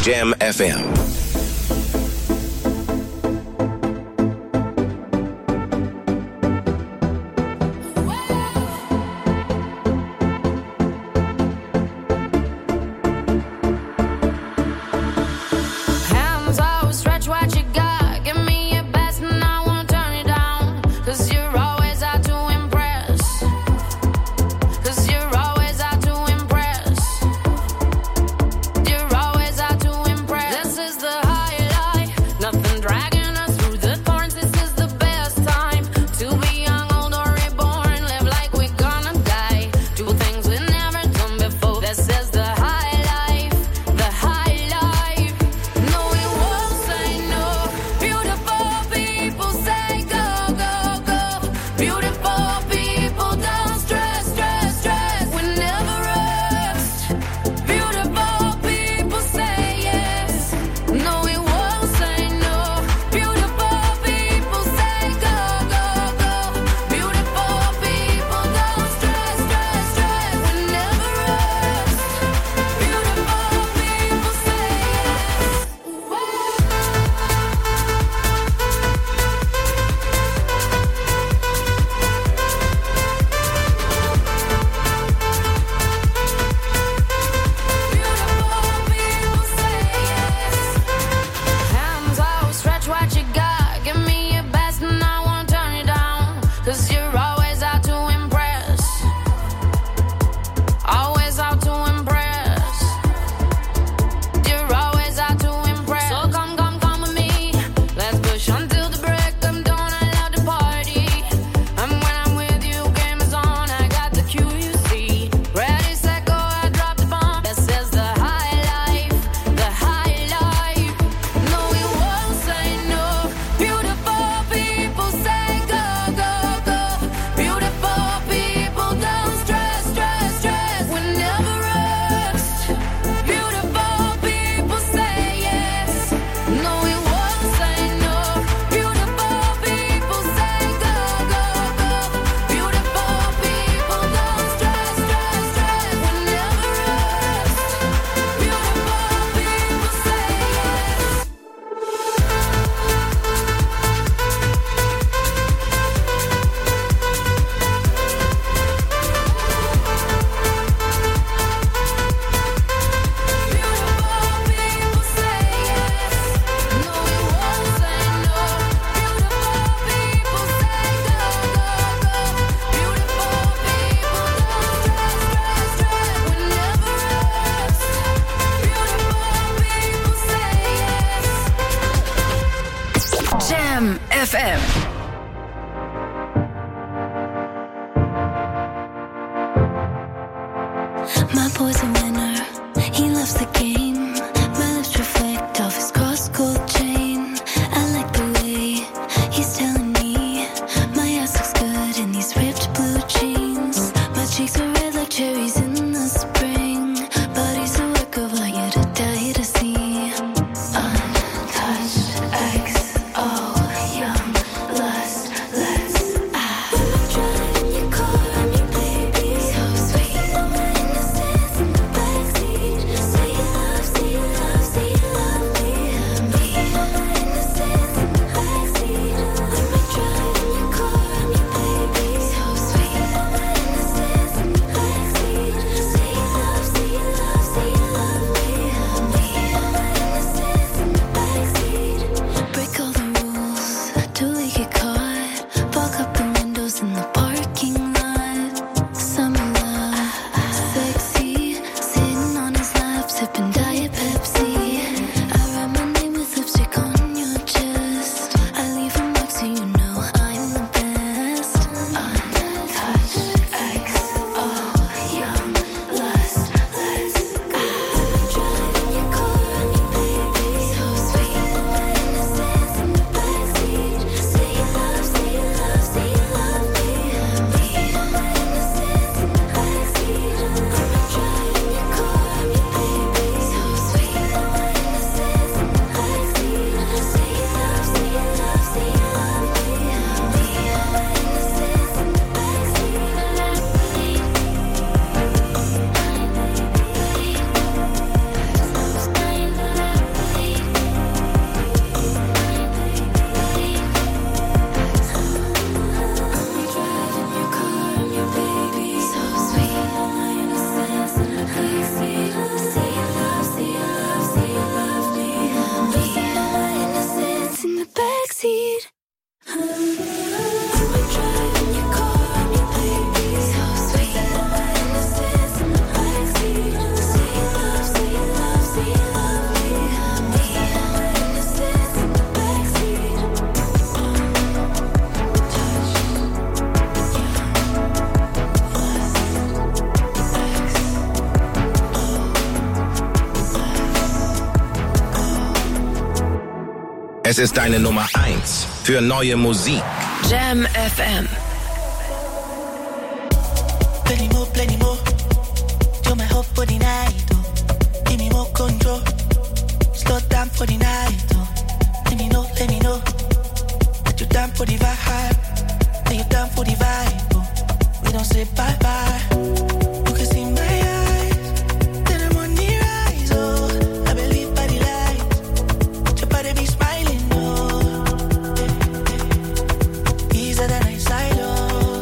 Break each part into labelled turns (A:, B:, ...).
A: Jam FM.
B: FM.
C: My boy's a winner, he loves the game. My lips reflect off his cross-gold chain. I like the way he's telling me my ass looks good in these ripped blue jeans. My cheeks are red like cherries in the spring. Body's a work of art, yet a die to see. Untouched, XO, young, lust, let's driving your car, I'm your baby. So sweet, all my innocence in the backseat. Say you love, say you love, say you love me. All my innocence in the backseat. I'm driving your car, I'm your baby. So sweet, all my innocence in the backseat. Say you love, say you love, say you love me. All my innocence in the backseat. Break all the rules, till we get caught. Fog up the windows in the parking lot. Summer love, sexy. Sitting on his lap, sipping Diet Pepsi. I write my name with lipstick on your chest. I leave a mark so you know I'm the best. Untouched, XO, young, lust, let's go. Driving your car, I'm your baby. So sweet, all my innocence in the backseat. Say you love, say you love, say you love me. All my innocence in the backseat. I'm driving your car, I'm your baby. So sweet, all my innocence in the backseat. Say you love, say you love, say you love me.
A: Es ist deine Nummer 1 für neue Musik.
B: Jam FM.
D: Plenty more. Do my hope for the night, oh. Give me more control. Slow down for the night, oh. Let me know. That you down for the vibe. That you down for the vibe, oh. We don't say bye-bye. You can see my eyes. Then I'm on the rise, oh. I believe by the light. Your body be smiling, oh. Easier than I side, oh.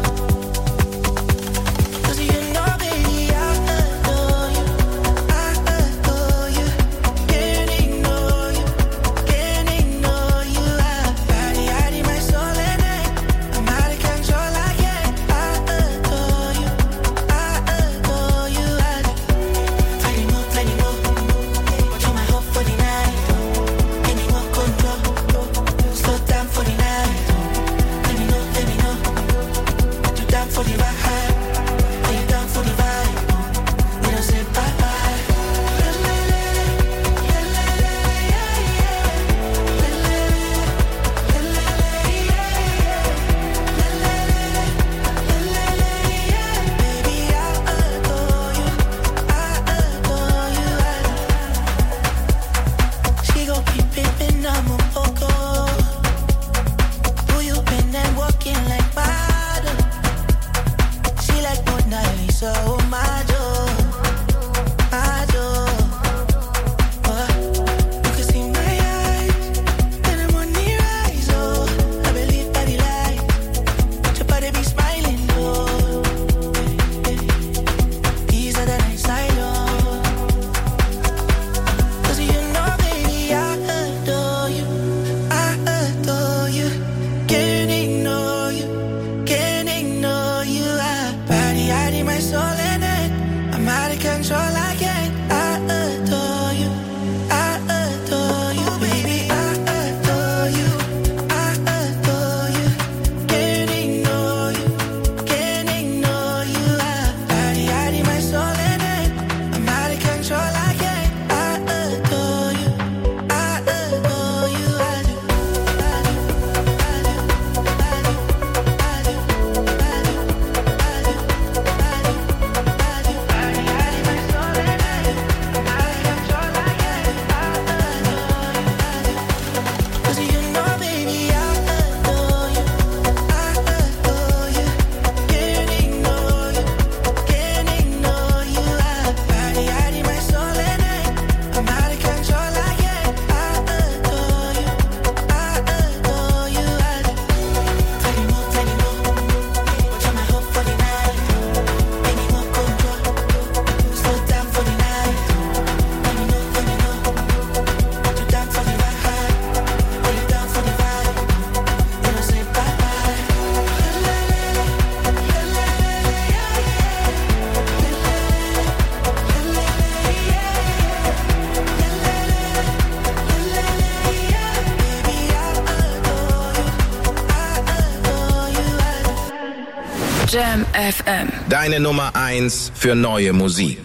B: Jam FM.
A: Deine Nummer 1 für neue Musik.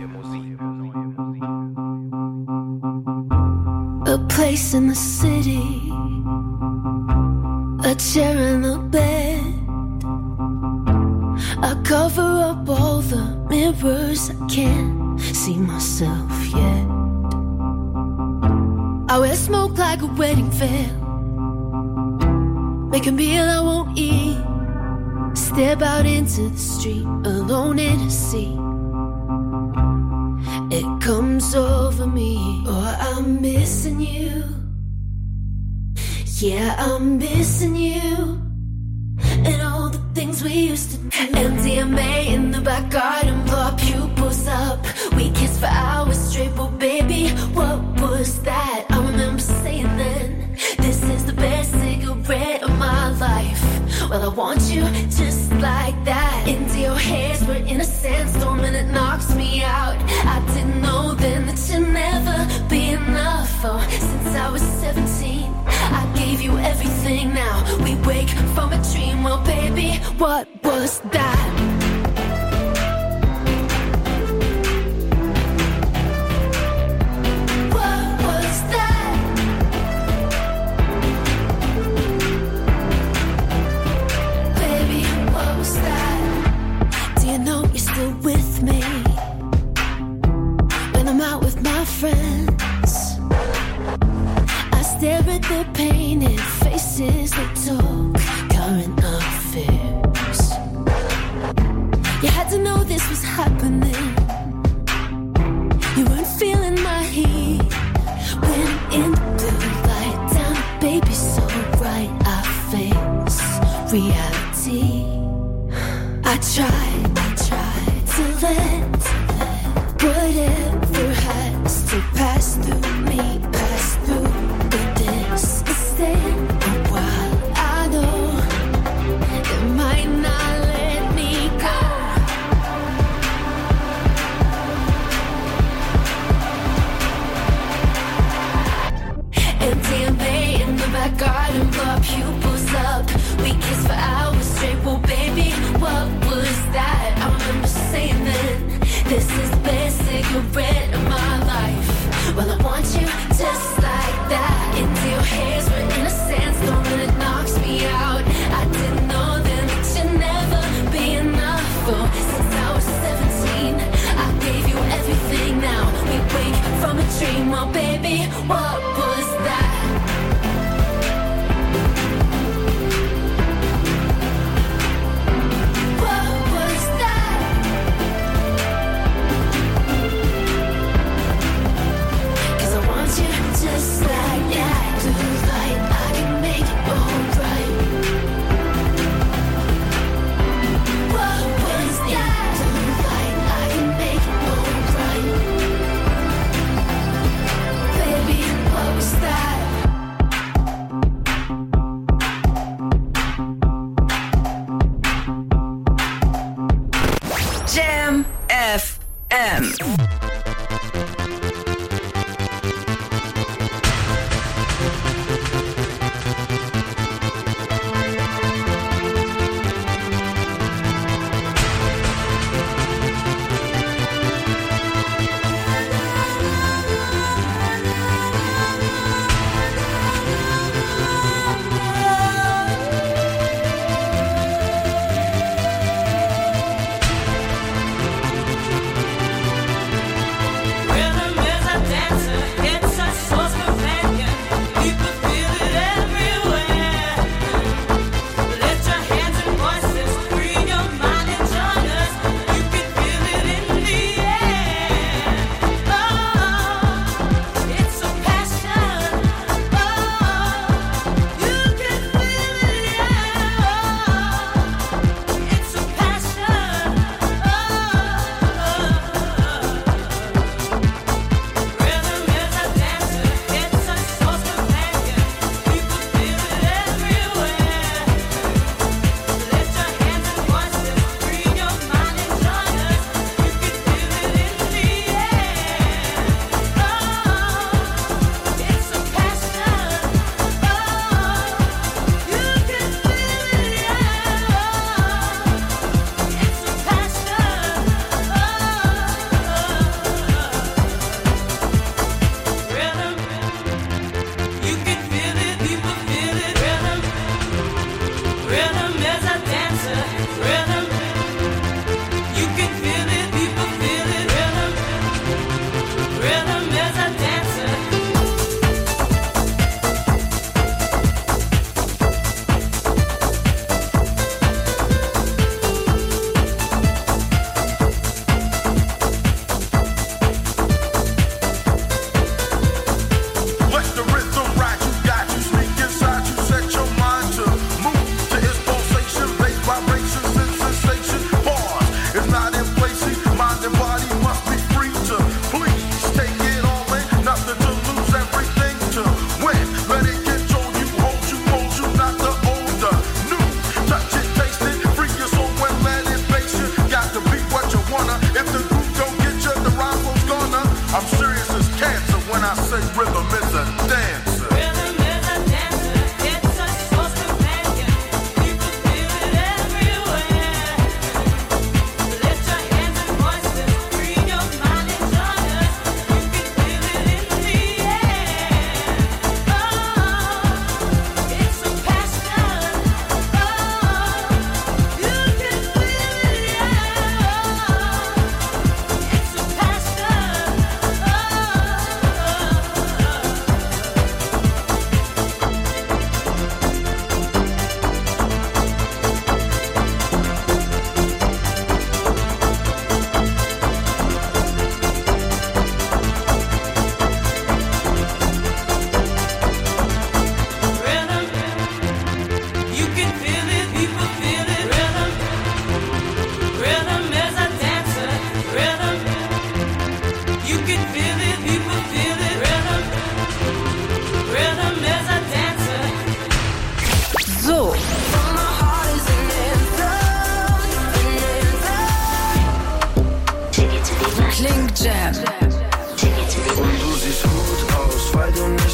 C: A place in the city, a chair in the bed. I cover up all the mirrors, I can't see myself yet. I wear smoke like a wedding veil, make a meal I won't eat. Step out into the street, alone in a sea. It comes over me, oh, I'm missing you. Yeah, I'm missing you. And all the things we used to do. MDMA in the back garden, blow our pupils up. We kissed for hours straight, but baby, what was that? I remember saying then, this is the best cigarette of my life. Well, I want you just like that. Into your hairs, we're in a sandstorm and it knocks me out. I didn't know then that you'd never be enough. Oh, since I was 17, I gave you everything. Now we wake from a dream. Well, baby, what was that? What was that? with their painted faces, they talk current affairs. You had to know this was happening. You weren't feeling my heat when in the blue light down, baby, so bright I face reality. I tried to let whatever has to pass through me, pass through. But this is staying a while. I know it might not let me go. MDMA in the back garden, blow our pupils up. We kissed for hours straight. Well, baby, what was that? I remember saying then, this is the best cigarette of my life. Well, I want you just like that. Into your hairs, we're in a sandstorm and it knocks me out. I didn't know then that you'd never be enough. Oh, since I was 17, I gave you everything. Now we wake from a dream. Oh, baby, what was that? What was that? 'Cause I want you just like that. Through the light, I can make it alright. What was that? Through the light, I can make it alright. Baby, what was that?
B: Jam FM.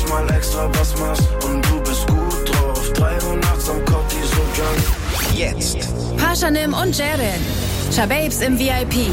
E: nicht mal extra was machst und du bist gut drauf. 3 Uhr nachts am Cortisogang.
A: Jetzt.
B: Pashanim und Jaren. Shababes im VIP.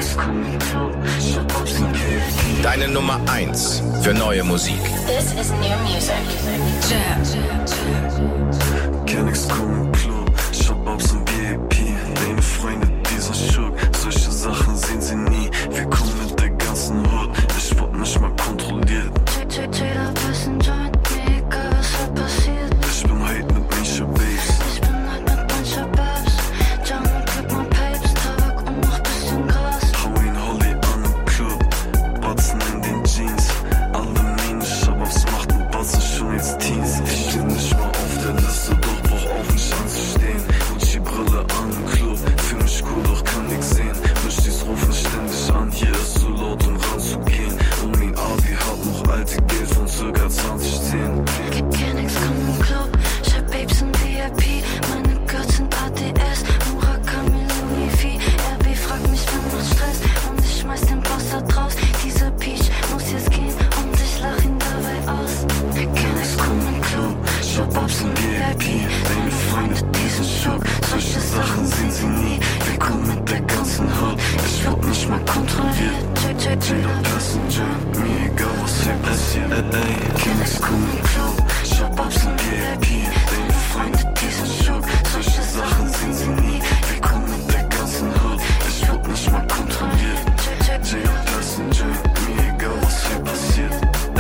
A: Deine Nummer 1 für neue Musik.
C: This is new music.
B: Jam.
E: Kenn nix kommen Club, Shababs im VIP. Deine Freunde, dieser Schuck, solche Sachen sehen sie nie. Wir kommen mit der ganzen Hut, ich wurde nicht mal kontrolliert.
C: Jeder wissen joint, mir egal was hier passiert.
E: Ich bin heute mit Misha Babes.
C: Ich bin halt mit mancher Babs. Jam und gib mal Papes, Tabak und noch bisschen Gras.
E: Hau ihn Holly an im Club, Batzen in den Jeans. Alle meine Shababs machten Batzen schon jetzt Teens. Ich steh nicht mal auf der Liste, doch brauch auf mich anzustehen. Gucci-Brille an im Club, fühl mich cool, doch kann nix sehen. Mischtis rufen ständig an, hier ist zu laut, um ranzugehen. Und mein Abi hat noch alte Geld von circa 2010.
C: Kenn nix, komm im Club. Shababes im VIP. Meine Girls sind ADS. Murakami, Louis V. RB fragt mich, wer macht Stress. Und ich schmeiß den Boss da draus. Dieser Peach muss jetzt gehen und ich lach ihn dabei aus. Kenn nix, komm im Club.
E: Shababs im VIP, deine Freunde, diesen Schock. Solche Sachen sehen sie nie. Wir kommen mit der ganzen Hut, ich werd nicht mal kontrolliert. Jeder Passenger, mir egal was hier passiert. Kenn nix, komm im Club. Shababs im VIP, deine Freunde, diesen Schock. Solche Sachen sehen sie nie. Wir kommen mit der ganzen Hut, ich werd nicht mal kontrolliert. Jeder Passenger, mir egal was hier passiert.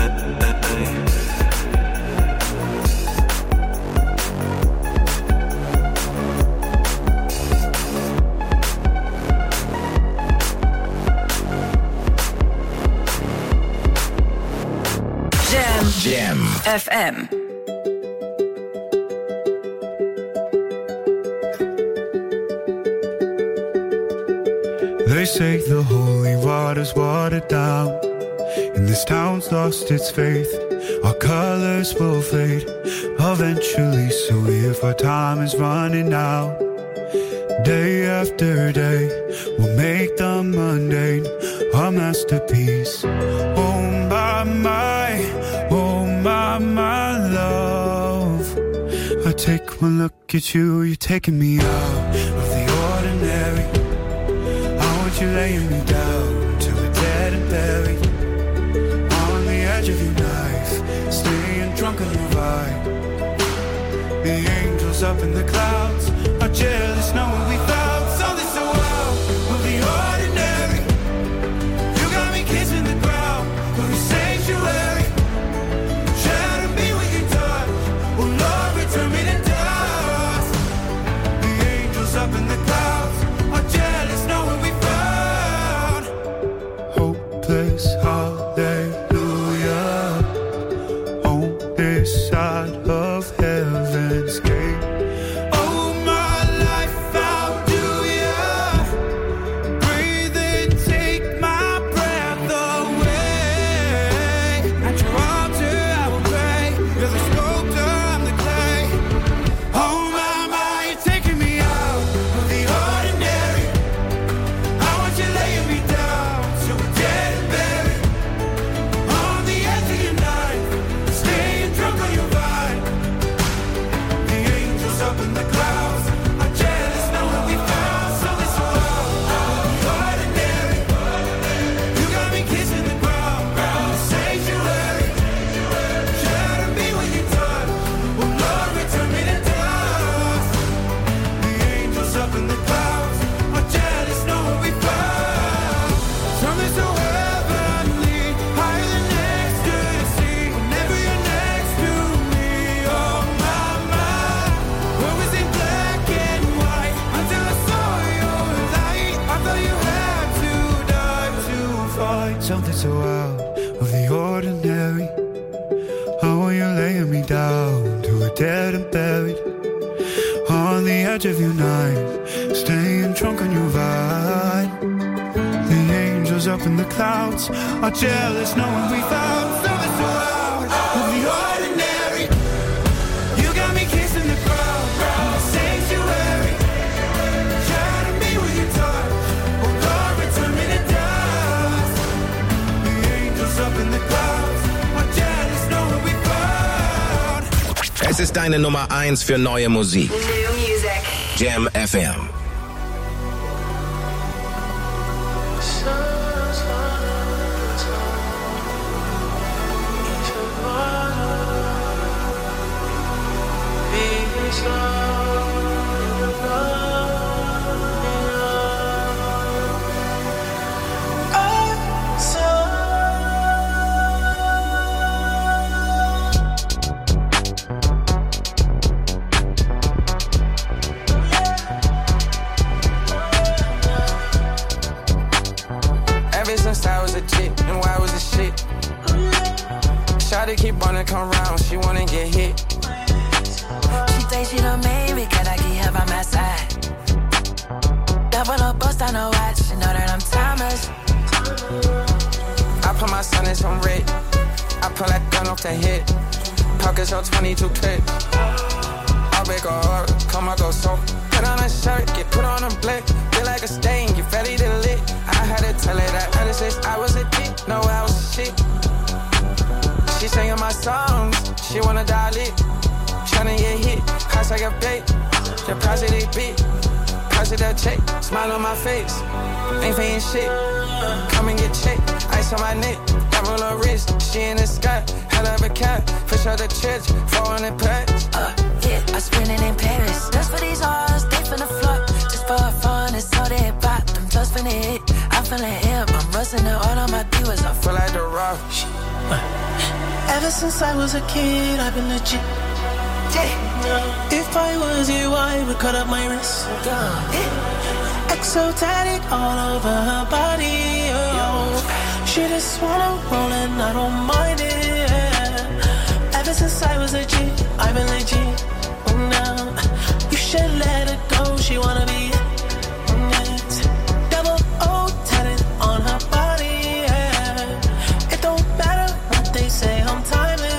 A: Jam
B: FM.
F: They say the holy water's watered down, and this town's lost its faith. Our colors will fade eventually, so if our time is running out, day after day, we'll make the mundane our masterpiece. Oh my love, I take one look at you, you're taking me out of the ordinary. I want you laying me down till we're dead and buried, on the edge of your knife, staying drunk on your vibe. The angels up in the clouds are jealous knowing we found something so out of the ordinary. You got me kissing the ground of your sanctuary. Shatter me with your touch, oh Lord, return me to dust. The angels up in the clouds are jealous knowing we found hopeless hallelujah on this side of heaven's gate. Oh my life, how do ya breathe and take my breath away? At your altar I will pray. You're the sculptor, I'm the clay. Oh my, you're taking me out of the ordinary. I want you laying me down so we're dead and buried, on the edge of your knife, staying drunk on your vine. The angels up in the clouds are jealous knowing we found something so out of the ordinary. You got me kissing the ground of the sanctuary. Shatter me with your touch, oh Lord, return me to dust. The angels up in the clouds are jealous knowing we found something so heavenly, higher than ecstasy. Whenever you're next to me, oh my, world was in black and white until I saw your light. I thought you had to die to find something so out of the ordinary. How are you laying me down to a dead and buried, on the edge of your knife, staying drunk on your vine. The angels up in the clouds are jealous knowing we found something so out of the ordinary. You got me kissing the ground of the sanctuary. Shatter me with your touch, oh Lord, return me to dust. The angels up in the clouds are jealous knowing we found
A: Es ist deine Nummer 1 für neue Musik.
B: New Music.
A: Jam FM.
G: Shawty keep wanna come round, she wanna get hit.
D: She think she done made me, can I get her by my side? Double up, bust on her watch, she know that I'm timeless.
G: I put my son in some red. I pull that gun off the hip. Pockets on 22 clips. I'll make her hard, come on, go so. Put on a shirt, get put on a blick. Feel like a stain, get ready to lit. I had to tell her that ever since I was a kid, no, I was a shit. She singing my songs, she wanna dial it. Tryna get hit, house like a bait. Deposit a bit, deposit that check. Smile on my face, ain't paying shit. Come and get checked, ice on my neck. Diamond on her wrist, she in the sky. Hell of a cat, push out the church, 400 packs.
D: Yeah, I spend it in Paris. Just for these hoes, they finna flood. Just for fun, it's all they pop. Them just finna hit, I'm feeling hip. I'm rusting the all on my viewers. I
G: Feel like the rock.
H: Ever since I was a kid, I've been legit. If I was you, I would cut up my wrist. Exotic all over her body. Oh. She just wanna roll and I don't mind it. Ever since I was a G, I've been legit. Now you should let her go. She wanna be it. Double O tatted on her body. Yeah. It don't matter what they say. I'm timeless.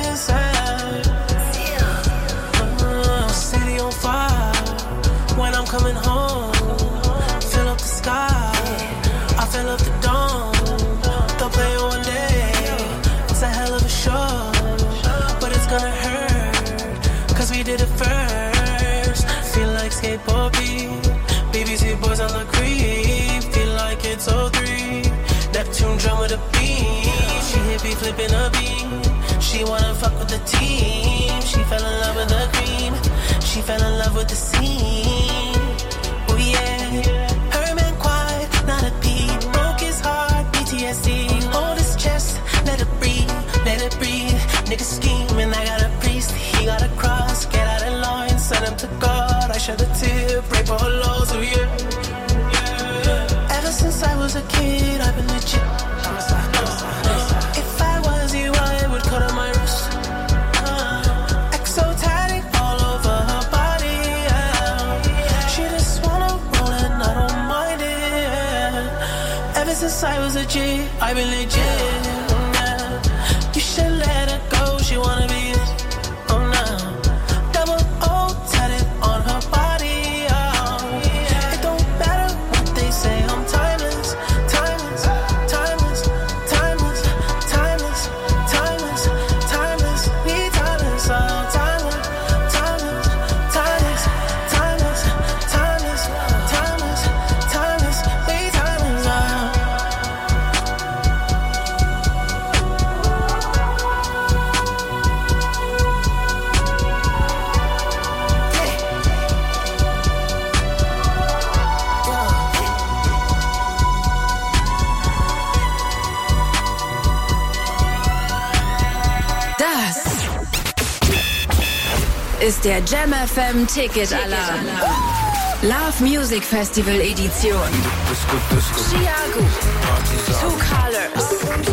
H: City on fire. When I'm coming home, fill up the sky. I fill up the dome. Don't play it one day. It's a hell of a show, but it's gonna hurt. Cause we did it first. Feel like skateboard beat. BBC boys on the creep. Feel like it's 03. Neptune drum with a beat. She hippie flipping a beat. She wanna fuck with the team. She fell in love with the cream. She fell in love with the scene. Oh yeah. Her man quiet, not a peep. Broke his heart, PTSD. Hold his chest, let it breathe, let it breathe. Nigga scheming, I got a priest. He got a cross, get out of line, send him to God. I shed a tear, pray for her lows, oh yeah. Ever since I was a kid, I've been legit. If I was you, I would cut on my wrist. Exotic all over her body. She just wanna roll and I don't mind it. Ever since I was a G, I've been legit. You should let her go. She wanna be it. Oh no. Double O tatted on her body. It don't matter what they say. I'm timeless, timeless, timeless, timeless, timeless, timeless, timeless. We timeless, oh timeless, timeless, timeless, timeless, timeless, timeless, timeless. We timeless, oh.
B: Das ist der Jam FM Ticket Alarm. Love Music Festival Edition. Chiago, Two Colors,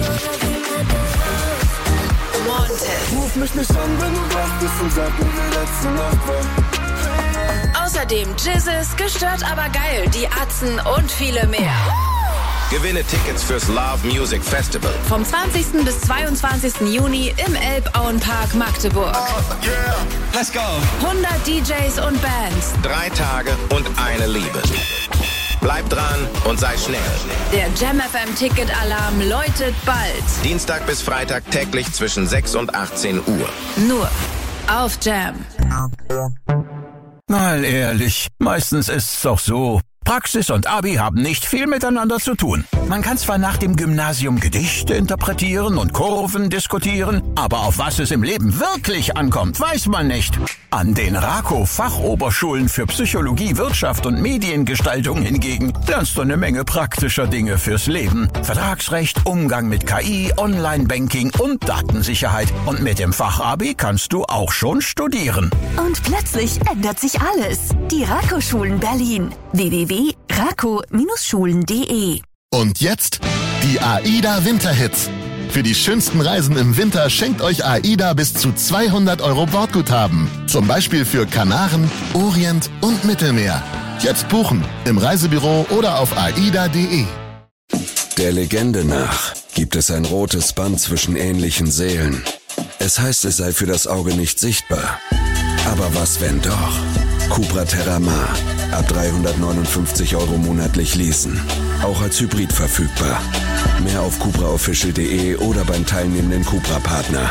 B: Wanted.
E: Ruf mich nicht an, wenn du wach bist und sag mir, wie letzte Nacht war.
B: Außerdem Jizzes, gestört aber geil, die Atzen und viele mehr.
A: Gewinne Tickets fürs Love Music Festival.
B: Vom 20. bis 22. Juni im Elbauenpark Magdeburg.
G: Let's go.
B: 100 DJs und Bands.
A: 3 Tage und eine Liebe. Bleib dran und sei schnell.
B: Der Jam FM Ticket Alarm läutet bald.
A: Dienstag bis Freitag täglich zwischen 6 und 18 Uhr.
B: Nur auf Jam.
I: Mal ehrlich, meistens ist's doch so. Praxis und Abi haben nicht viel miteinander zu tun. Man kann zwar nach dem Gymnasium Gedichte interpretieren und Kurven diskutieren, aber auf was es im Leben wirklich ankommt, weiß man nicht. An den RAKO-Fachoberschulen für Psychologie, Wirtschaft und Mediengestaltung hingegen lernst du eine Menge praktischer Dinge fürs Leben. Vertragsrecht, Umgang mit KI, Online-Banking und Datensicherheit. Und mit dem Fachabi kannst du auch schon studieren.
J: Und plötzlich ändert sich alles. Die RAKO-Schulen Berlin. www.rako-schulen.de.
K: Und jetzt die AIDA Winterhits. Für die schönsten Reisen im Winter schenkt euch AIDA bis zu 200 € Bordguthaben. Zum Beispiel für Kanaren, Orient und Mittelmeer. Jetzt buchen im Reisebüro oder auf aida.de.
L: Der Legende nach gibt es ein rotes Band zwischen ähnlichen Seelen. Es heißt, es sei für das Auge nicht sichtbar. Aber was, wenn doch? Cupra Terramar. Ab 359 € monatlich leasen. Auch als Hybrid verfügbar. Mehr auf cupraofficial.de oder beim teilnehmenden Cupra-Partner.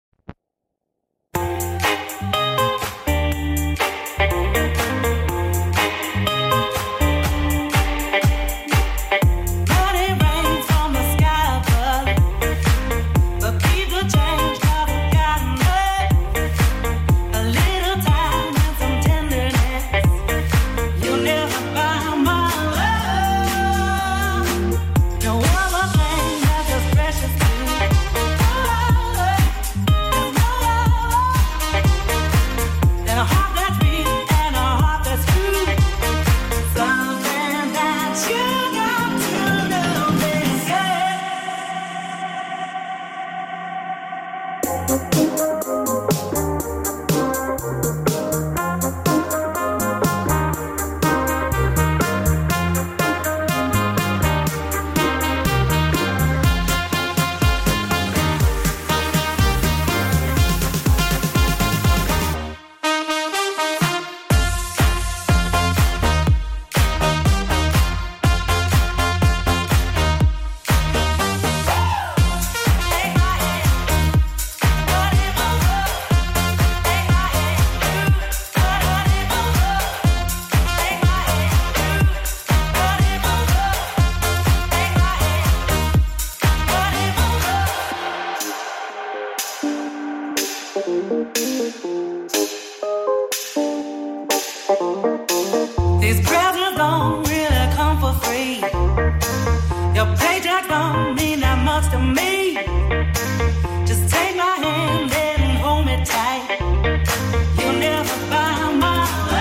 H: These presents don't really come for free. Your paycheck don't mean that much to me. Just take my hand and hold me tight. You'll never buy my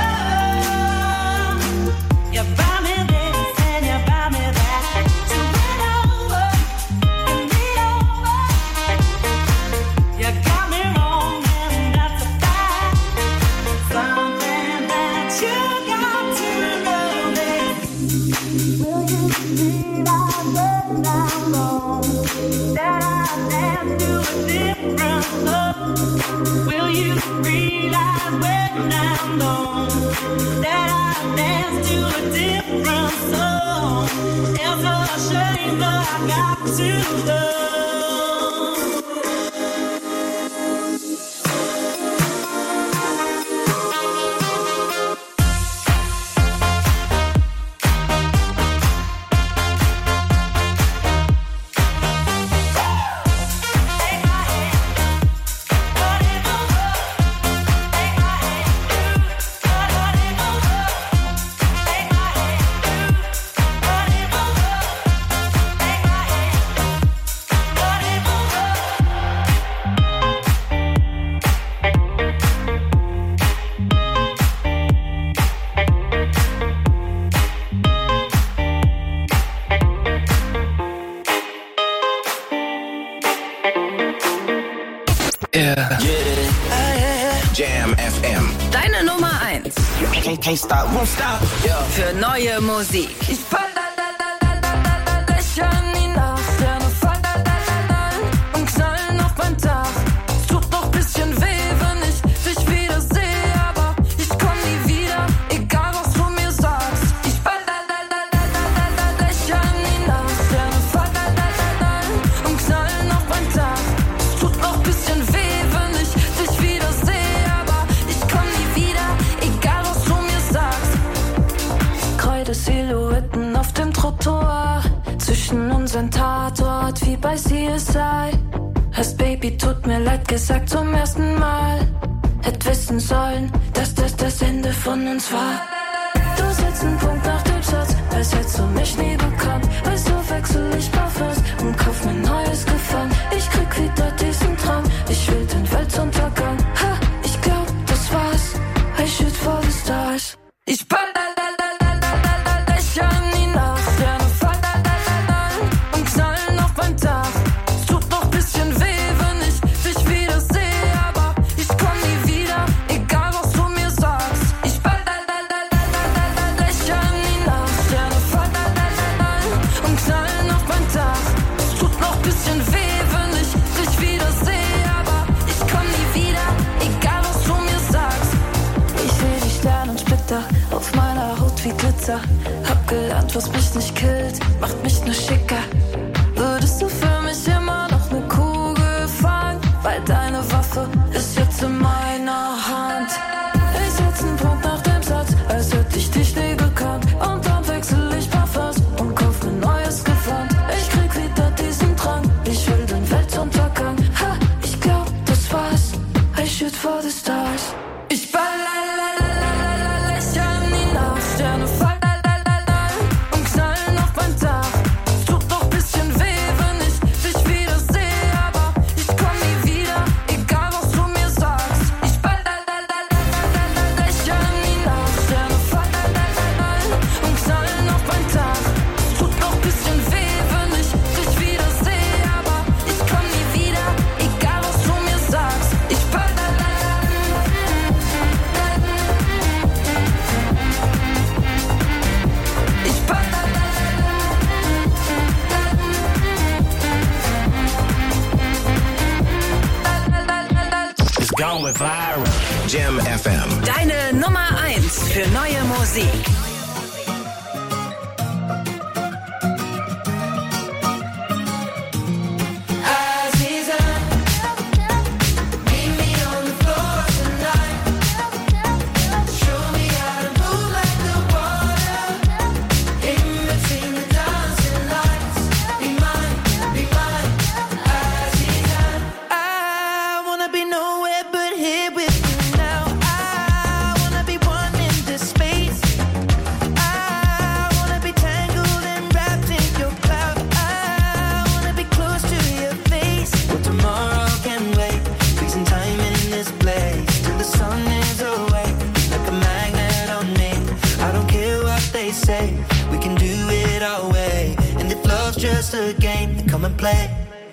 H: love. You buy me this and you buy me that. So win over and me over. You got me wrong and that's a fact. Something that you got to know is, will you realize when I'm gone that I dance to a different love? Will you realize when I'm gone that I dance to a different song? It's a shame that I got to love.
A: Jam FM.
B: Deine Nummer 1
F: Can't stop, won't stop.
B: für neue Musik.
C: Ich fall Löcher in die Nacht, Sterne fallen und knallen auf mein Dach. Es tut noch bisschen weh, wenn ich dich wieder sehe, aber ich komm nie wieder, egal was du mir sagst. Ich fall Löcher in die Nacht, Sterne fallen und knallen auf mein Dach. Es tut noch bisschen weh, wenn ich dich wieder sehe, tut mir leid gesagt zum ersten Mal. Hätt wissen sollen, dass das Ende von uns war. Du setzt einen Punkt nach dem Satz, als hättest du mich nie bekannt. Also wechsel ich Parfums und kauf mir neues Gefallen. Ich krieg wieder diesen Traum, ich will den Weltuntergang. Ha, ich glaub, das war's. I shoot for the stars. Ich ball hab gelernt, was mich nicht killt, macht mich nur schicker. Würdest du für mich immer noch ne Kugel fangen? Weil deine Waffe ist jetzt in meiner Hand. Ich setz einen Punkt nach dem Satz, als hätte ich dich nie gekannt. Und dann wechsel ich Parfums und kauf mir neues Gewand. Ich krieg wieder diesen Drang, ich will den Weltuntergang. Ha, ich glaub, das war's. I shoot for the stars. Ich ball lächeln in die Nacht, Sterne fallen.
A: Jam FM.
B: Deine Nummer 1 für neue Musik.
D: Just a game, come and play.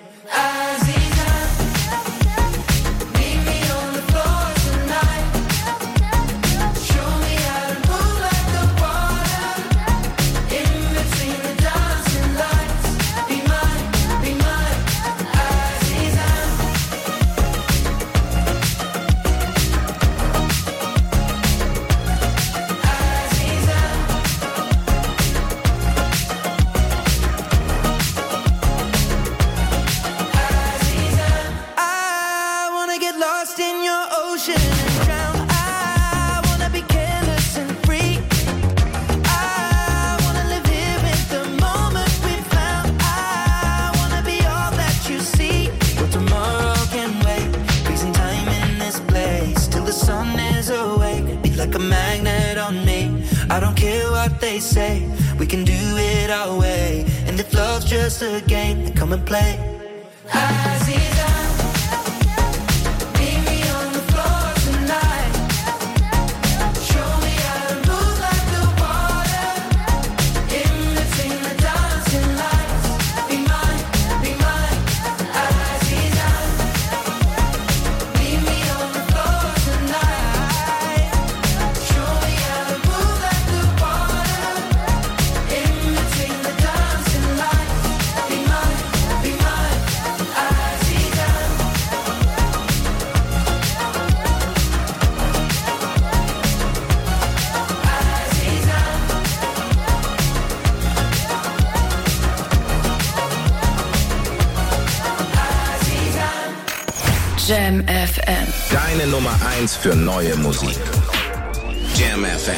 D: Say we can do it our way, and if love's just a game, then come and play. Aziza, meet me on the floor tonight. Show me how to move like the water in between the dancing lights. Be mine, Aziza. Meet me on the floor tonight. Show me how to move like the water in between the dancing lights. Be mine, Aziza.
B: Jam FM.
A: Deine Nummer 1 für neue Musik. Jam FM.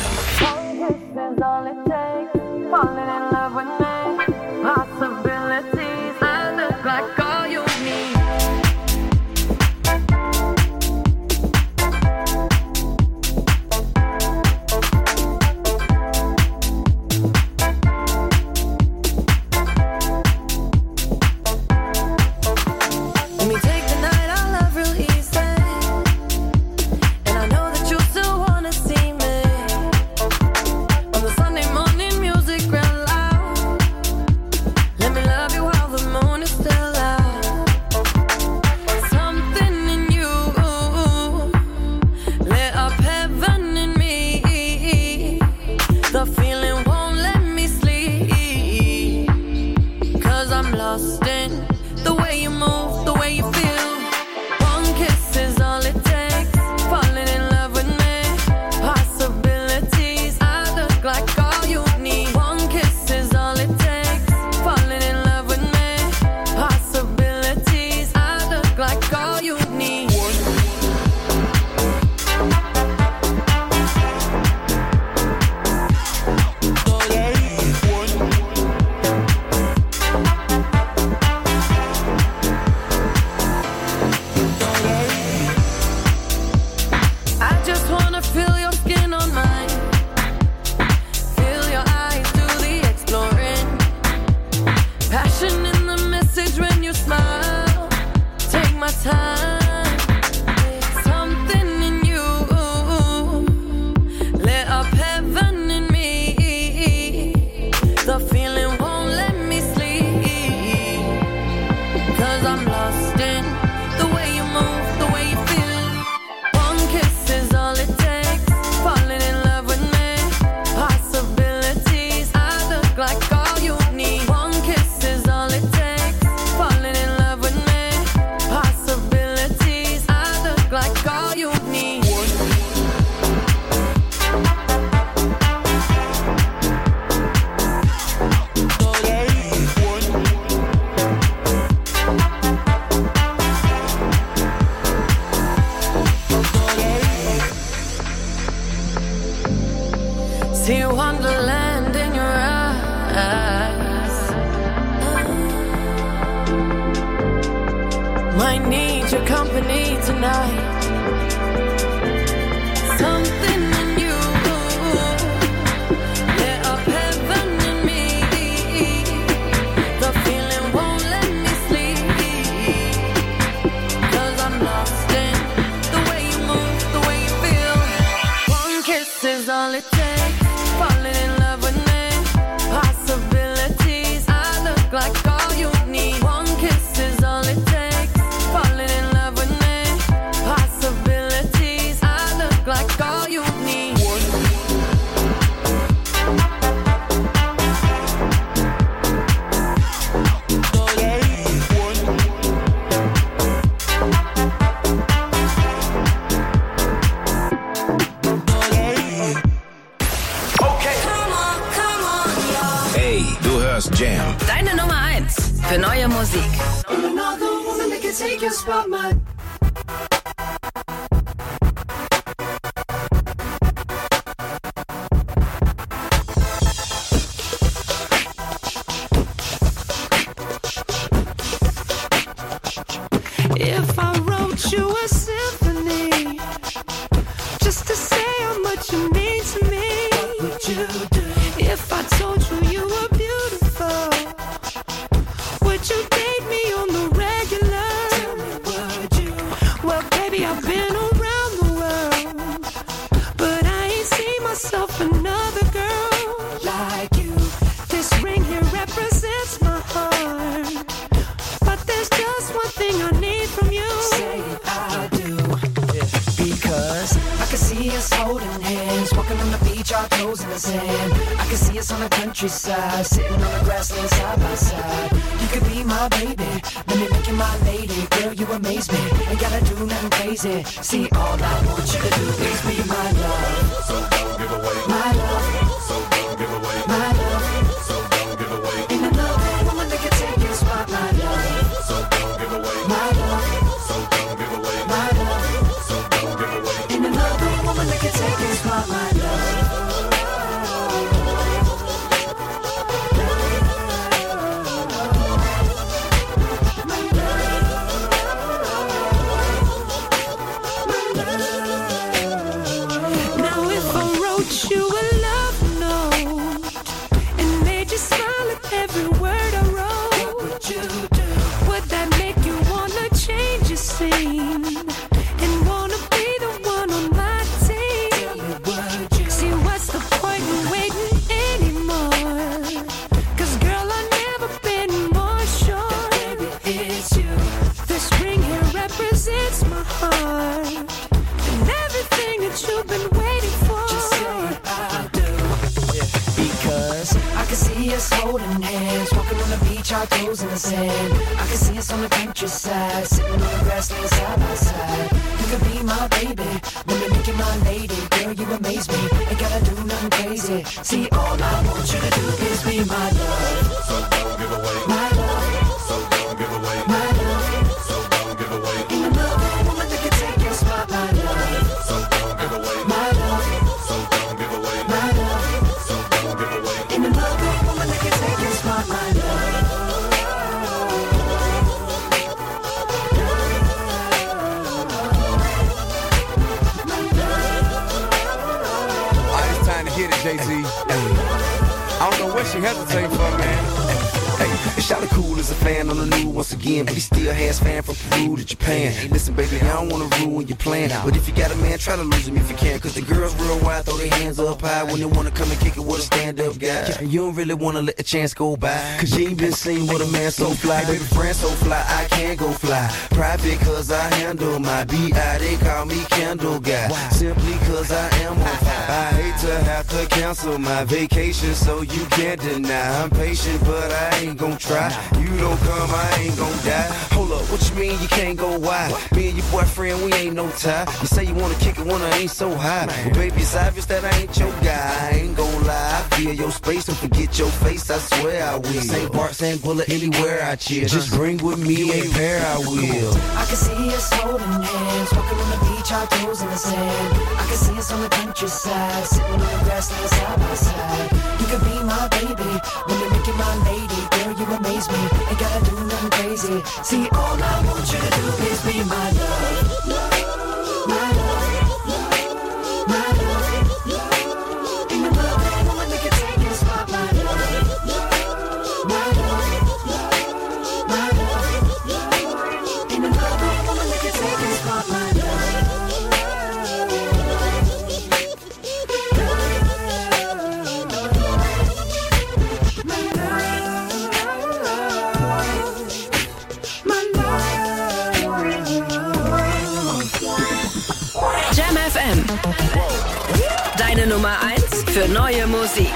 H: night. Something in you lit up heaven in me. The feeling won't let me sleep, 'cause I'm lost in the way you move, the way you feel. One kiss is all it takes, falling in love with me. Possibilities, I look like all you need. One kiss is all it takes, falling in love with me. Possibilities, I look like all you need.
A: Hey, du hörst Jam.
B: Deine Nummer 1 für neue Musik.
H: Another woman that can take your spot, man. If I wrote you a symphony, just to say how much you mean to me, what would you do? If I told you you were beautiful, would you date me on the regular? Tell me, would you? Well, baby, I've been around the world, but I ain't seen myself another girl like you. This ring here represents my heart, but there's just one thing I need from you. Say I do. Because I can see us holding hands, walking on the beach, our toes in the sand. I can see us on the countryside, sitting on the grassland side by side. You could be my baby, let me make you my lady. Girl, you amaze me, ain't gotta do nothing crazy. See, all I want you to do is be my love. So don't give away my love. So don't give away my love. So don't give away. Ain't another woman that can take your spot, my love. So don't give away my love. So don't give away my love. So don't give away. Ain't another woman that can take your spot, my love. Now if I wrote you a love note and made you smile at every word I wrote, what would you do? Would that make you wanna change your scene and wanna be the one on my team? Tell me, would you? See, what's the point in waiting anymore? 'Cause girl, I've never been more sure that baby, it's you. This ring here represents my heart and everything that you've been waiting for. Just say I do. Because I can see us holding hands, walking on the beach, our toes in the sand. I can see us on the countryside, sitting on the grassland side by side. You could be my baby, let me make you my lady. Girl, you amaze me, ain't gotta do nothing crazy. See, all I want you to do is be my love. So don't give away my love. So don't give away my love. So don't give away. Ain't another woman that can take your spot, my love. So don't give away my love. So don't give away my love. So don't give away. Ain't another woman that can take your spot, my love.
M: Alright, it's time to hit it, Jay-Z. I don't know what she hesitating for, man.
N: Hey, Shawty cool as a fan on the new once again, but he still has fan from Peru to Japan. Hey, listen, baby, I don't wanna ruin your plan, but if you got a man, try to lose him if you can. 'Cause the girls real wild, throw their hands up high when they wanna come and kick it with a stand-up guy. And you don't really wanna let the chance go by, 'cause you ain't been seen with a man so fly. Baby, friend so fly, I can't go fly. Private 'cause I handle my B.I. They call me Candle Guy, simply 'cause I am on fire. I hate to have to cancel my vacation, so you can't deny. I'm patient, but I ain't gon' try. You don't come, I ain't gon' die. Hold up, what you mean you can't go wide? Me and your boyfriend, we ain't no tie. You say you wanna kick it when I ain't so high. Well, baby, it's obvious that I ain't your guy. I ain't gon' lie, I feel your space and forget your face, I swear I will. St. Bart, St. Bullet, anywhere I chill. Just bring with me a pair, I will.
H: I can see us holding hands, walking on the beach, our toes in the sand. I can see us on the countryside, sitting on the grassland side by side. You could be my baby, when you make you my lady. Girl, you amaze me, ain't gotta do nothing crazy. See, all I want you to do is be my love.
B: FM. Deine Nummer 1 für neue Musik.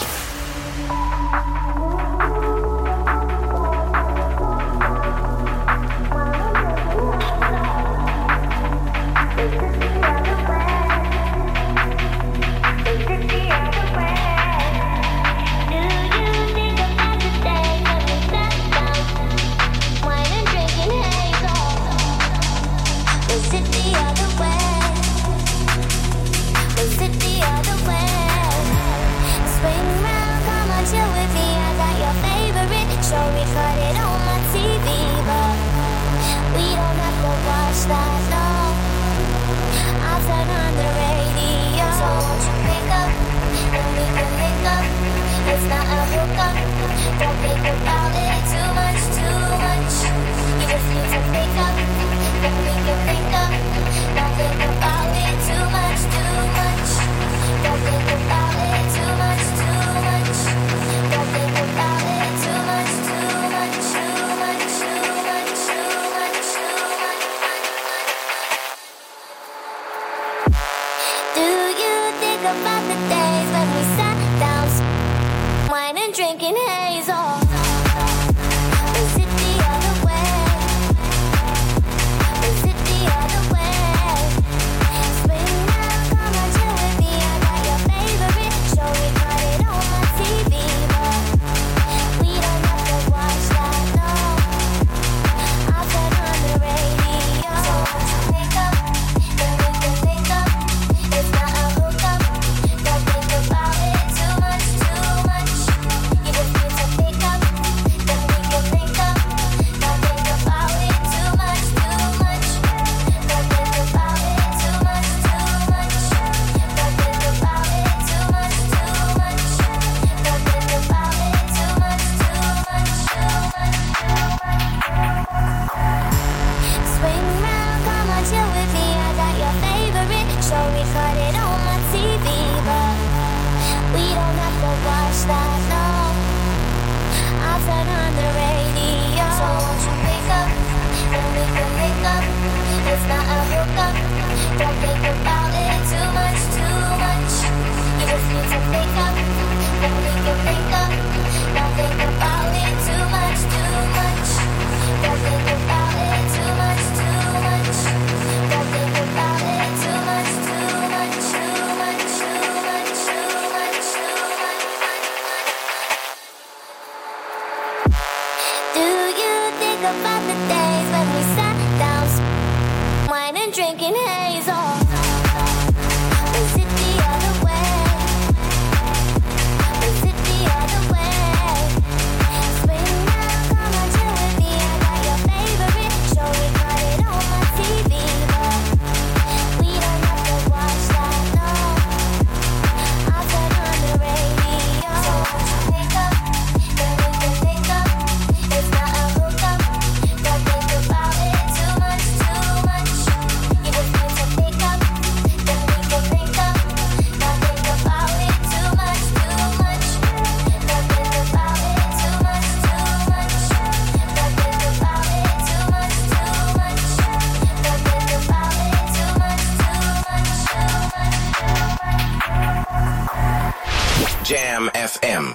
A: Jam FM.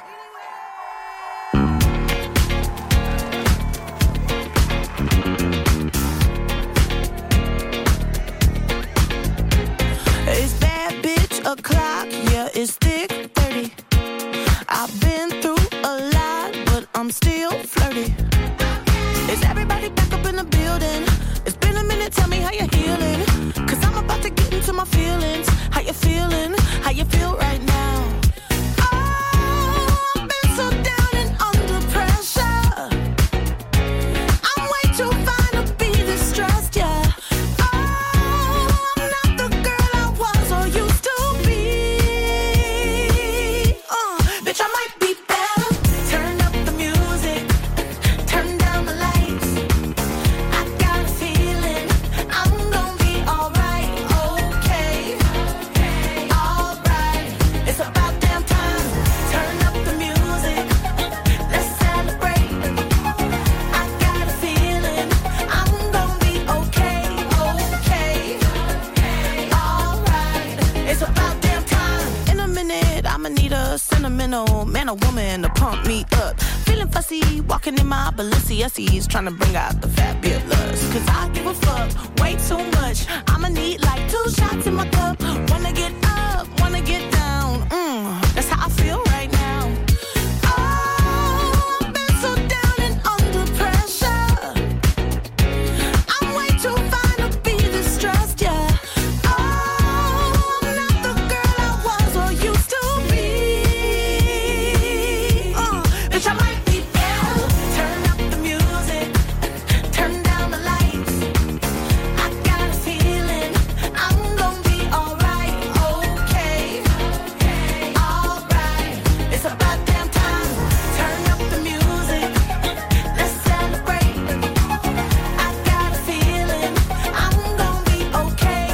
H: It's bad bitch o'clock, yeah, it's thick 30. I've been through a lot, but I'm still flirty. Is everybody back up in the building? It's been a minute, tell me how you're healing. Cause I'm about to get into my feelings. How you feeling? How you feel right now? Oh, I've been so down and under pressure. I'm way too fine to be this stressed, yeah. Oh, I'm not the girl I was or used to be. Bitch, I might be better. Turn up the music, turn down the lights. I got a feeling I'm gonna be
O: fundamental, man or woman to pump me up. Feeling fussy, walking in my Balenciennes, trying to bring out the fabulous. Cause I give a fuck way too much. I'ma need like 2 shots in my cup. Wanna get up, wanna get down. That's how I feel right now. Oh, I've been so down and under pressure. I'm way too fine to be distressed, yeah. Oh, I'm not the girl I was or used to be. Bitch, I might be down. Turn up the music, turn down the lights. I got a feeling I'm gonna be alright, okay, alright. It's about damn time. Turn up the music, let's celebrate. I got a feeling I'm gonna be okay,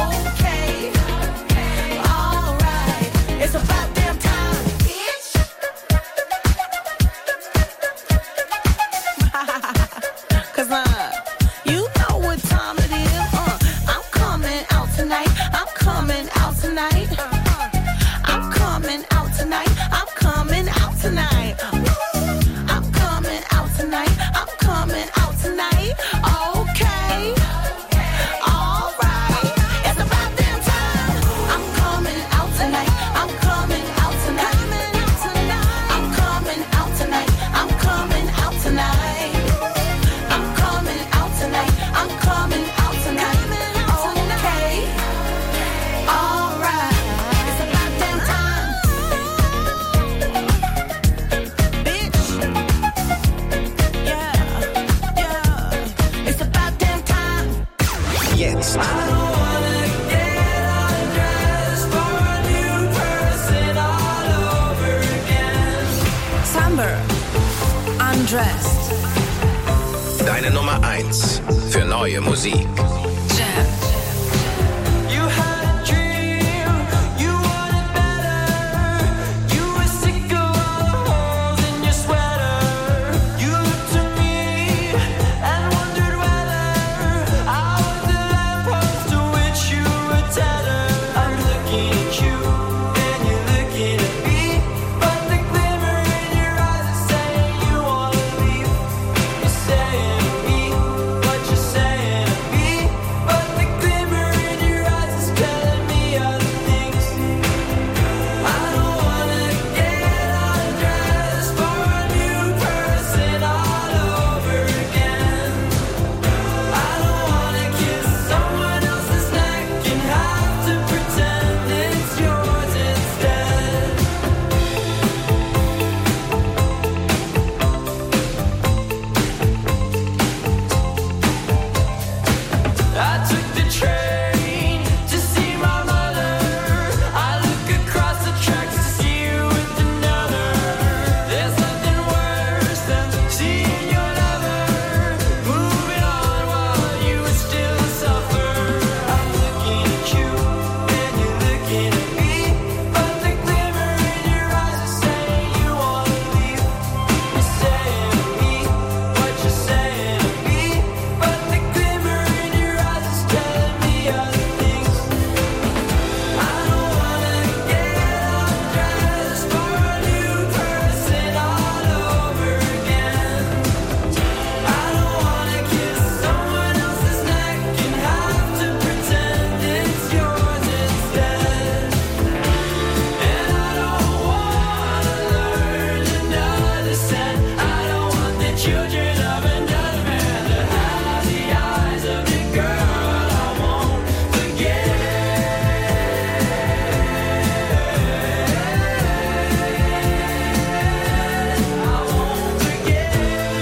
O: alright. It's about damn time, bitch. Cause you know what time it is. I'm coming out tonight. I'm coming out tonight. I'm coming out tonight. I'm coming out tonight. I'm coming out tonight. I'm coming out tonight. Okay. Alright. It's about damn time. I'm coming out tonight. I'm coming out tonight. I'm coming out tonight. I'm coming out tonight. I'm coming out tonight. I'm coming out tonight. Okay. Alright. It's about damn time. Bitch. Yeah. It's about damn time.
A: Jetzt.
B: Summer. Undressed.
A: Deine Nummer 1 für neue Musik.
B: Jam.
H: You had a dream, you wanted better. You were sick of all the holes in your sweater. You looked to me and wondered whether I was the lamppost to which you were tethered. I'm looking at you and you're looking at me, but the glimmer in your eyes is saying you wanna leave. You're saying to me what you're saying to me, but the glimmer in your eyes is telling me other things. I don't wanna get undressed for a new person all over again. I don't wanna kiss someone else's neck and have to pretend it's yours instead. I took the train to see my mother. I look across the tracks to see you with another. There's nothing worse than seeing your lover moving on while you would still suffer. I'm looking at you and you're looking at me, but the glimmer in your eyes is saying you wanna leave. You're saying to me what you're saying to me, but the glimmer in your eyes is telling me other things. I don't wanna get undressed for a new person all over again. I don't wanna kiss someone else's neck and have to pretend it's yours instead. And I don't wanna learn another scent. I don't want the children of another man to have the eyes of the girl I won't forget. I won't forget.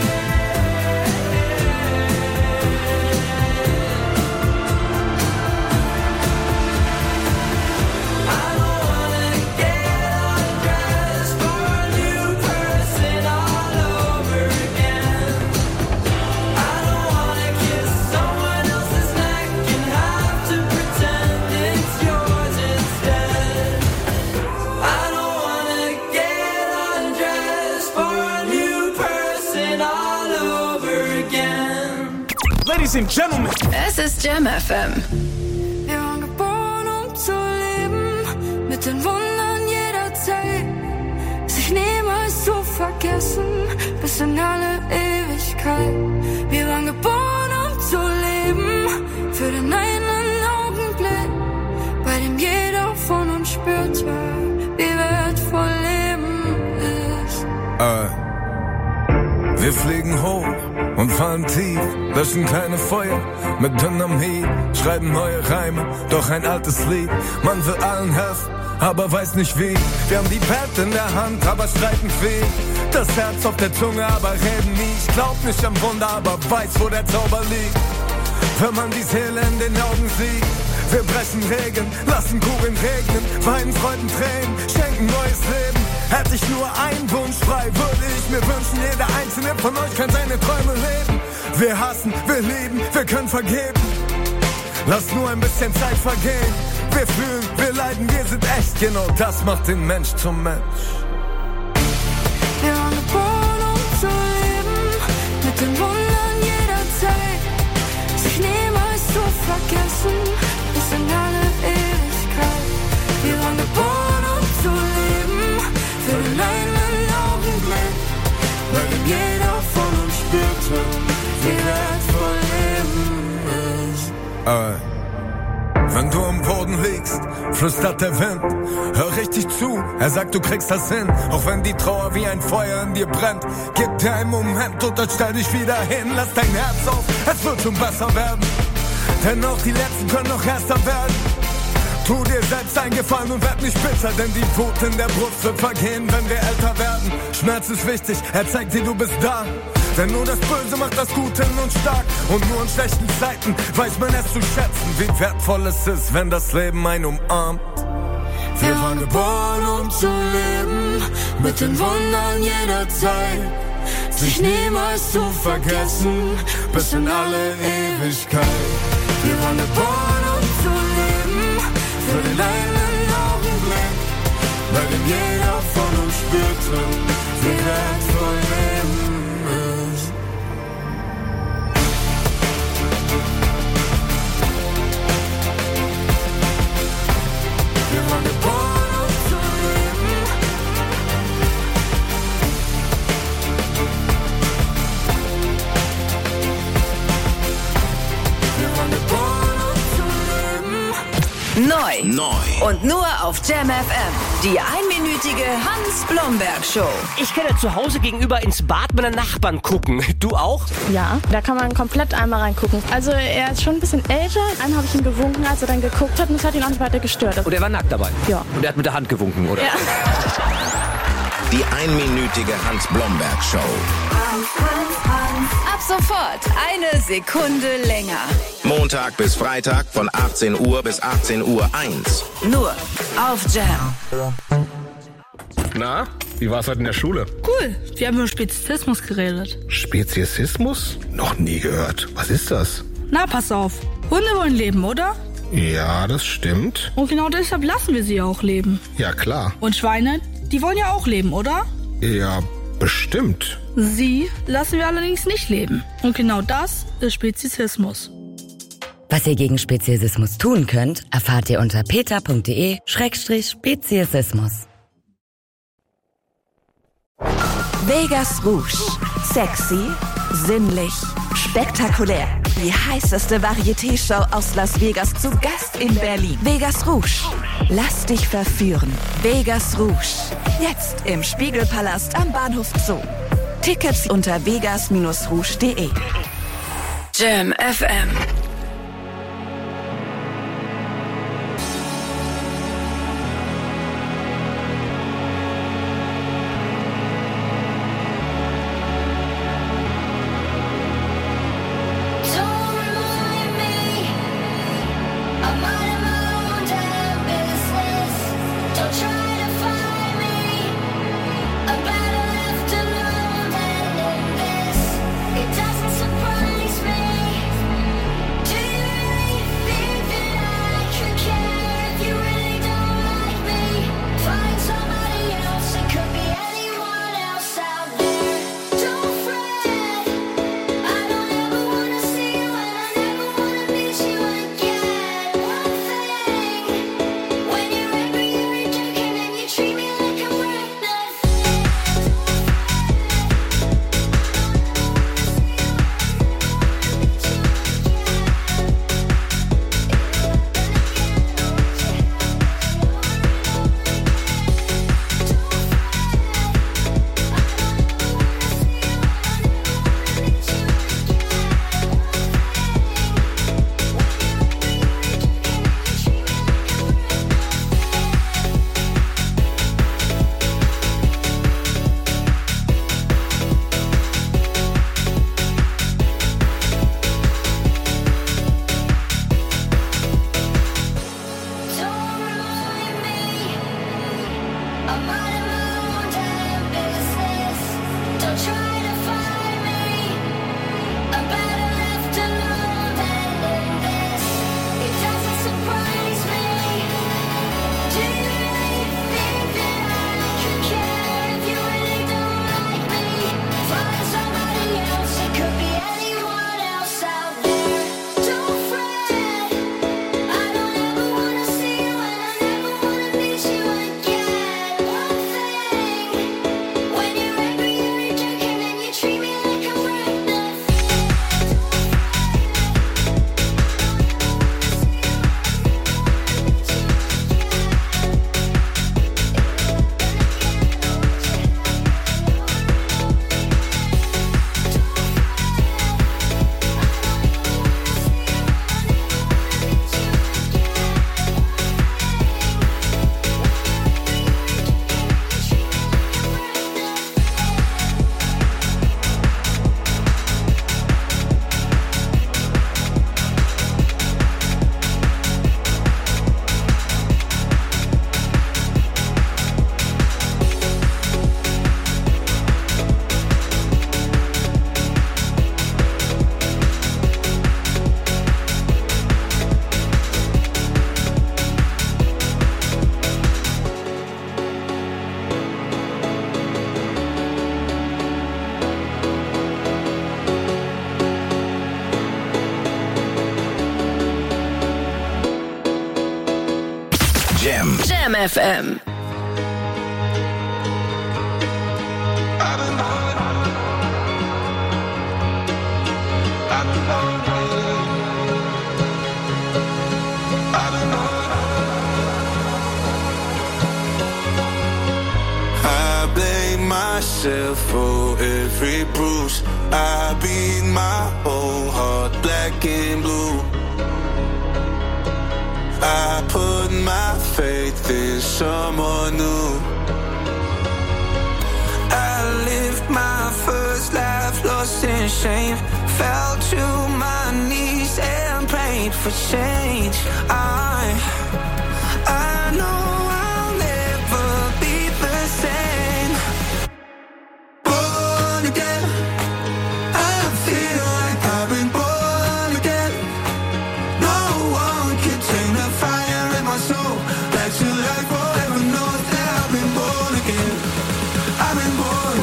H: I don't wanna get undressed for a new person all over again. I don't wanna kiss someone else's neck and have to pretend it's yours instead. I don't wanna get undressed for a new person all over again.
F: Ladies and gentlemen.
B: Es ist Jam FM.
C: Wir waren geboren, um zu leben, mit den Wundern jeder Zeit. vergessen, bis in alle Ewigkeit. Wir waren geboren, um zu leben, für den einen Augenblick, bei dem jeder von uns spürte, wie wertvoll Leben ist.
P: Wir fliegen hoch und fallen tief, löschen kleine Feuer mit Dynamit, schreiben neue Reime, doch ein altes Lied. Man will allen helfen, aber weiß nicht wie. Wir haben die Pad in der Hand, aber streiten viel. Das Herz auf der Zunge, aber reden nie. Ich glaub nicht am Wunder, aber weiß, wo der Zauber liegt. Wenn man die Seele in den Augen sieht. Wir brechen Regeln, lassen Kugeln regnen, weinen Freuden Tränen, schenken neues Leben. Hätte ich nur einen Wunsch frei, würde ich mir wünschen, jeder einzelne von euch kann seine Träume leben. Wir hassen, wir lieben, wir können vergeben. Lass nur ein bisschen Zeit vergehen. Wir fühlen, wir leiden, wir sind echt. Genau das macht den Mensch zum Mensch.
C: Wir waren geboren, um zu leben, mit den Wundern jeder Zeit. Sich niemals zu vergessen, bis in alle Ewigkeit. Wir waren geboren, um zu leben, für den einen Augenblick, bei dem jeder von uns spürte, wie wertvoll Leben ist.
P: Wenn du am Boden liegst, flüstert der Wind. Hör richtig zu, er sagt, du kriegst das hin. Auch wenn die Trauer wie ein Feuer in dir brennt. Gib dir einen Moment und dann stell dich wieder hin. Lass dein Herz auf, es wird schon besser werden. Denn auch die Letzten können noch erster werden. Tu dir selbst einen Gefallen und werd nicht bitter, denn die Wut in der Brust wird vergehen, wenn wir älter werden. Schmerz ist wichtig, er zeigt dir, du bist da. Denn nur das Böse macht das Gute in uns stark. Und nur in schlechten Zeiten weiß man es zu schätzen, wie wertvoll es ist, wenn das Leben einen umarmt.
C: Wir waren geboren, um zu leben, mit den Wundern jeder Zeit. Sich niemals zu vergessen, bis in alle Ewigkeit. Wir waren geboren, um zu leben, für den einen Augenblick, bei dem jeder von uns spürte, wie wertvoll Leben ist. Wir waren geboren, um zu leben. Wir waren geboren, um zu leben.
B: Neu. Und nur auf Jam FM. Die einminütige Hans-Blomberg-Show.
Q: Ich kann ja zu Hause gegenüber ins Bad meiner Nachbarn gucken. Du auch?
R: Ja, da kann man komplett einmal reingucken. Also er ist schon ein bisschen älter. Einmal habe ich ihm gewunken, als er dann geguckt hat, und das hat ihn auch nicht weiter gestört.
Q: Und er war nackt dabei?
R: Ja.
Q: Und er hat mit der Hand gewunken, oder?
R: Ja.
A: Die einminütige Hans-Blomberg-Show.
B: Ab sofort eine Sekunde länger.
A: Montag bis Freitag von 18 Uhr bis 18:01 Uhr.
B: Nur auf Jam.
S: Na, wie war's heute in der Schule?
T: Cool, wir haben über Speziesismus geredet.
S: Speziesismus? Noch nie gehört. Was ist das?
T: Na, pass auf. Hunde wollen leben, oder?
S: Ja, das stimmt.
T: Und genau deshalb lassen wir sie auch leben.
S: Ja, klar.
T: Und Schweine, die wollen ja auch leben, oder?
S: Ja, bestimmt.
T: Sie lassen wir allerdings nicht leben. Und genau das ist Speziesismus.
U: Was ihr gegen Speziesismus tun könnt, erfahrt ihr unter peter.de/Speziesismus.
V: Vegas Rouge. Sexy, sinnlich, spektakulär. Die heißeste Varieté-Show aus Las Vegas zu Gast in Berlin. Vegas Rouge. Lass dich verführen. Vegas Rouge. Jetzt im Spiegelpalast am Bahnhof Zoo. Tickets unter vegas-rouge.de.
B: Jam FM.
C: It doesn't surprise me.
A: Jam.
B: Jam FM.
F: I blame myself for every bruise. I beat my whole heart black and blue. I put my faith in someone new. I lived my first life lost in shame. Fell to my knees and prayed for change. I know I'll never be the same. Born again, I feel like I've been born again. No one can tame the fire in my soul. Back to life forever knows that I've been born again. I've been born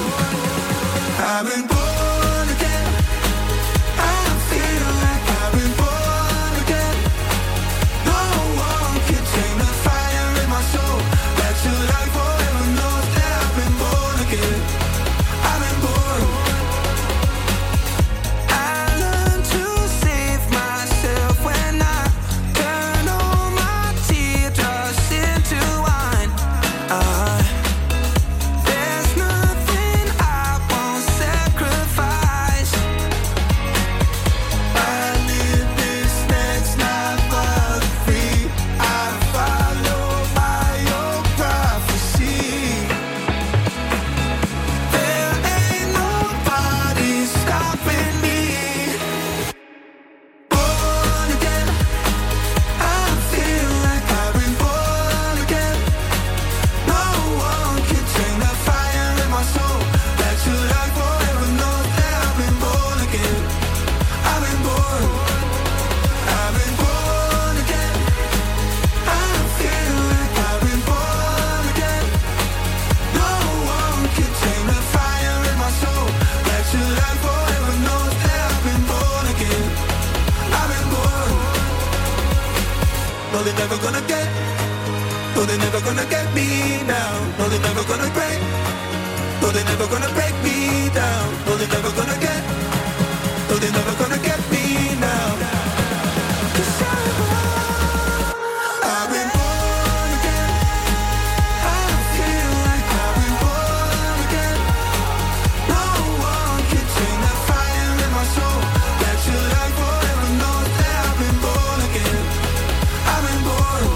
F: again. I feel like I've been born again. No one can tame the fire in my soul. Back to life forever knows that I've been born again. I've been born. I learned to save myself when I turn all my teardrops into wine. There's nothing I won't sacrifice. I live this next life for free. I follow my own prophecy. There ain't nobody stopping me. Born again, I feel like I've been born again. No one can tame the fire in my soul. Back to life forever knows that I've been born again. I've been born again. I feel like I've been born again. No one can tame the fire in my soul. Back to life forever knows that I've been born again. I've been born. No, they're never gonna get. No, they're never gonna get me now. No, they're never gonna break. No, they're never gonna break me down. No, they're never gonna get. No, they're never gonna get me now. 'Cause I've been born again. I feel like I've been born again. No one can tame the fire in my soul. Back to life forever knows that I've been born again. I've been born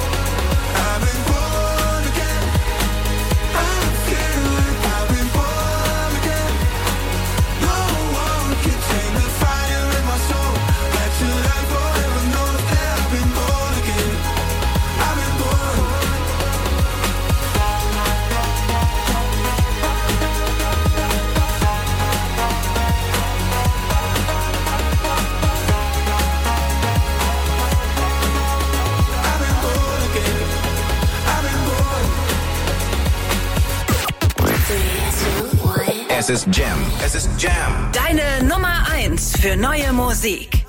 F: again. I feel like I've been born again. No one can tame the fire in my soul. Back to life forever knows that I've been born again. I've been born. I've been born again. I've been born.
A: Es ist Jam. Es ist Jam.
B: Deine Nummer 1 für neue Musik.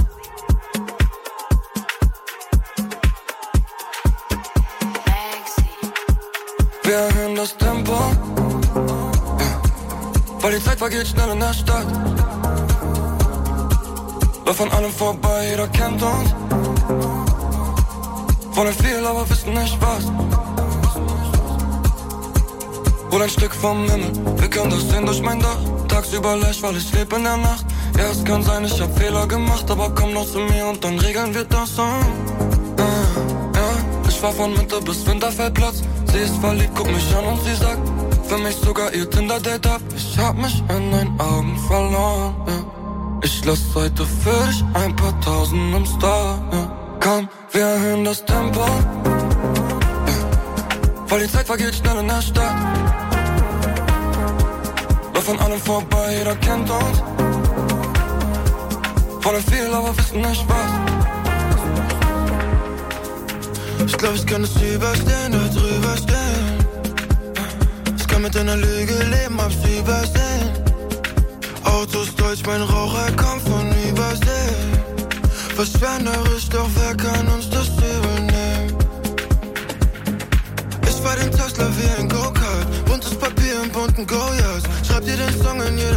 E: Wir erhöhen das Tempo, ja, weil die Zeit vergeht schnell in der Stadt. Läuft an allem vorbei, jeder kennt uns. Wollen viel, aber wissen nicht was. Hol ein Stück vom Himmel, wir können das sehen durch mein Dach. Tagsüber leicht, weil ich lebe in der Nacht. Ja, es kann sein, ich hab Fehler gemacht, aber komm noch zu mir und dann regeln wir das so. Ja, ich fahr von Mitte bis Winterfeldplatz. Sie ist verliebt, guck mich an und sie sagt, für mich sogar ihr Tinder-Date ab. Ich hab mich in deinen Augen verloren, ja. Ich lass heute für dich ein paar Tausend im Star, ja. Komm, wir erhöhen das Tempo, ja, weil die Zeit vergeht schnell in der Stadt. Läuft an allem vorbei, jeder kennt uns. Wollen viel, aber wissen nicht was. Ich glaub, ich kann es überstehen, da drüber stehen. Ich kann mit einer Lüge leben, hab's übersehen. Autos deutsch, mein Raucher kommt von Übersee. Verschwenderisch, doch wer kann uns das übel nehmen? Hustler wie ein Go-Kart. Buntes Papier im bunten Goyas. Schreib dir den Song in jeder